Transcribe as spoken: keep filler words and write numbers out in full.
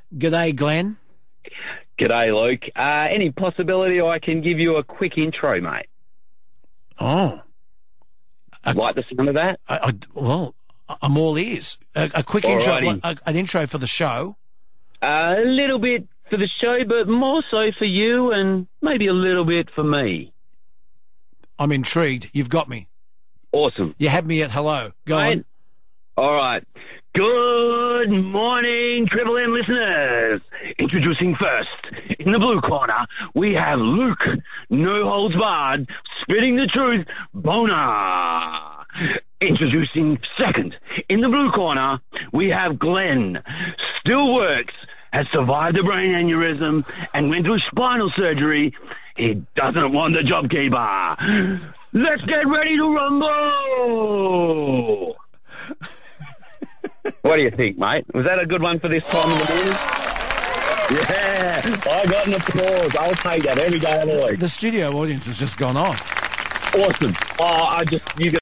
G'day, Glenn. G'day, Luke. Uh, any possibility I can give you a quick intro, mate? Oh. A, like the sound of that? I, I, well, I'm all ears. A, a quick Alrighty. intro, a, an intro for the show. Uh, a little bit for the show, but more so for you and maybe a little bit for me. I'm intrigued. You've got me. Awesome. You had me at hello. Go Mate, on. All right. Good morning, Triple M listeners. Introducing first, in the blue corner, we have Luke, no holds barred, spitting the truth, boner. Introducing second, in the blue corner, we have Glenn, still works, has survived a brain aneurysm, and went through spinal surgery. He doesn't want the job keeper. Let's get ready to rumble. What do you think, mate? Was that a good one for this time of the morning? Yeah, I got an applause. I'll take that every day of the week. The studio audience has just gone off. Awesome. Oh, I just, you